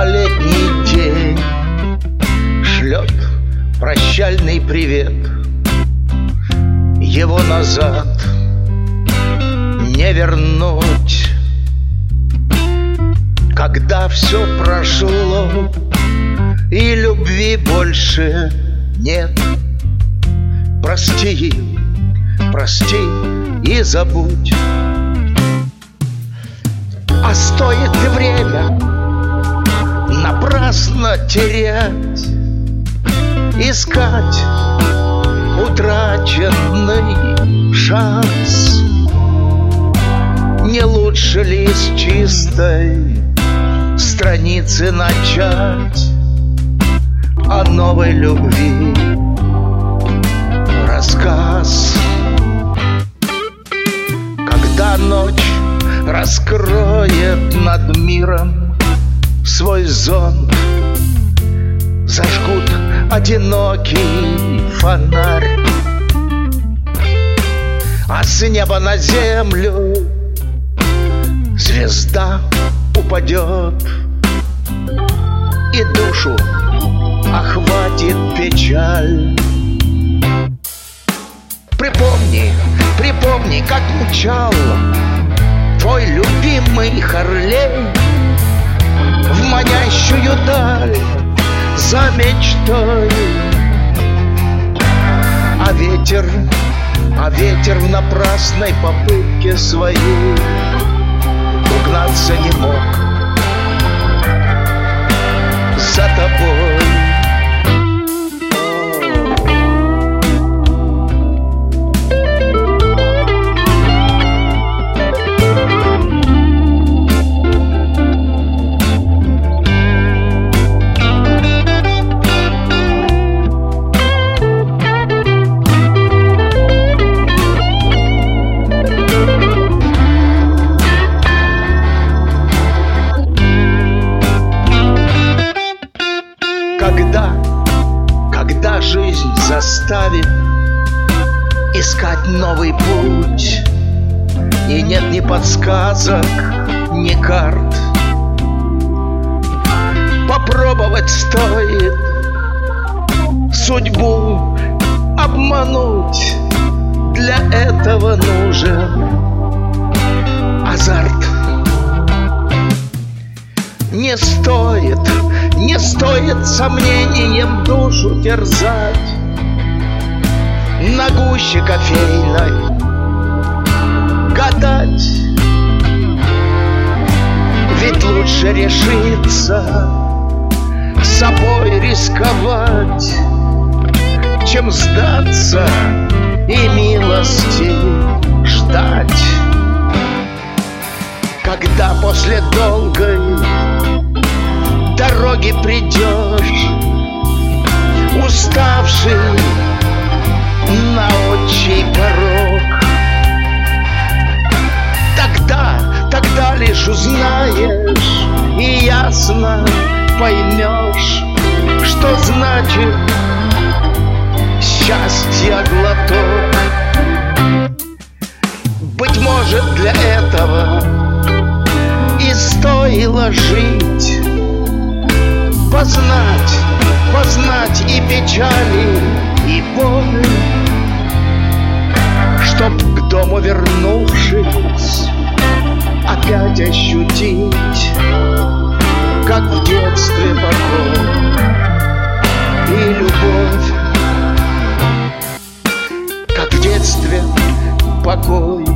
А летний день шлет прощальный привет. Его назад не вернуть. Когда все прошло и любви больше нет, прости, прости и забудь. А стоит и время напрасно терять, искать утраченный шанс. Не лучше ли с чистой страницы начать о новой любви рассказ? Когда ночь раскроет над миром свой зонт, зажгут одинокий фонарь, а с неба на землю звезда упадет, и душу охватит печаль. Припомни, припомни, как мчал твой любимый Харлей в манящую даль за мечтой. А ветер в напрасной попытке своей угнаться не мог за тобой. Когда жизнь заставит искать новый путь, и нет ни подсказок, ни карт, попробовать стоит судьбу обмануть. Для этого нужен азарт. Не стоит сомнением душу терзать на гуще кофейной, гадать. Ведь лучше решиться собой рисковать, чем сдаться и милости ждать. Когда после долгой дороги придешь, уставший на отчий порог, тогда лишь узнаешь и ясно поймешь, что значит счастье глоток. Быть может, для этого и стоило жить, познать и печали, и боли, чтоб к дому вернувшись опять ощутить, как в детстве покой и любовь, как в детстве покой